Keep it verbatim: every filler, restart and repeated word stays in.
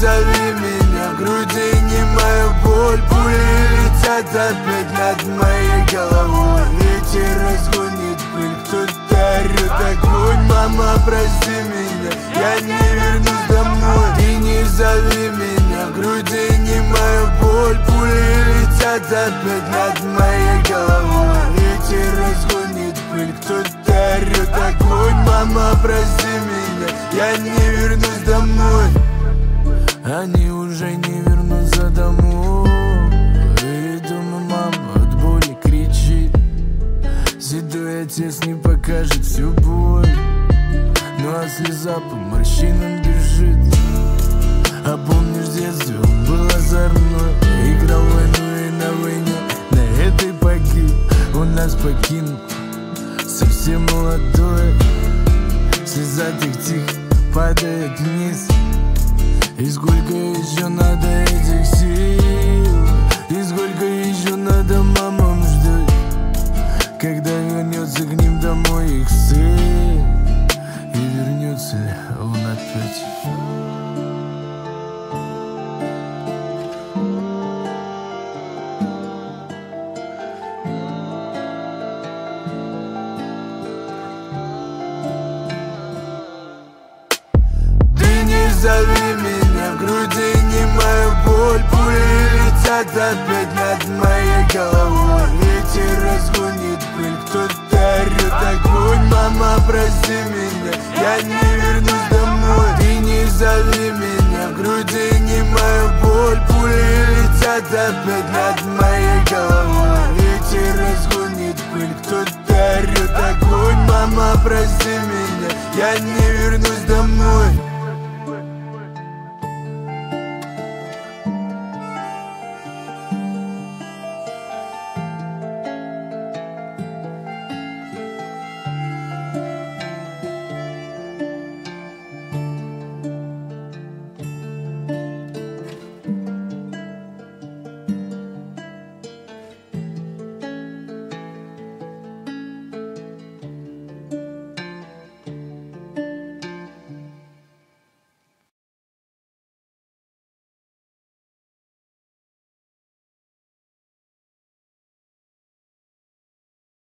зови меня, в груди немая боль. Пули летят опять над моей головой. Ветер разгонит пыль, кто-то орёт огонь. Мама, прости меня, я не вернусь домой. Ты не зови меня, в груди немая боль. Пули летят опять над моей головой. Ветер разгонит пыль, кто-то орёт огонь. Мама, прости меня, я не вернусь домой. Они уже не вернутся домой. И дома мама от боли кричит. Седой отец не покажет всю боль. Ну а слеза по морщинам бежит. А помнишь, в детстве он был озорной. Играл в войну и на войне на этой погиб. Он нас покинул, совсем молодой. Слеза тихо-тихо падает вниз. И сколько еще надо этих сил? И сколько еще надо мамам ждать, когда вернется к ним домой их сын? И вернется ли он опять? Ты не зови меня, в груди немая боль. Пули летят опять над моей головой. Ветер разгонит пыль, кто-то орёт огонь. Мама, прости меня, я не вернусь домой. Ты не зови меня, в груди немая боль. Пули летят опять над моей головой. Ветер разгонит пыль, кто-то орёт огонь. Мама, прости меня, я не вернусь домой.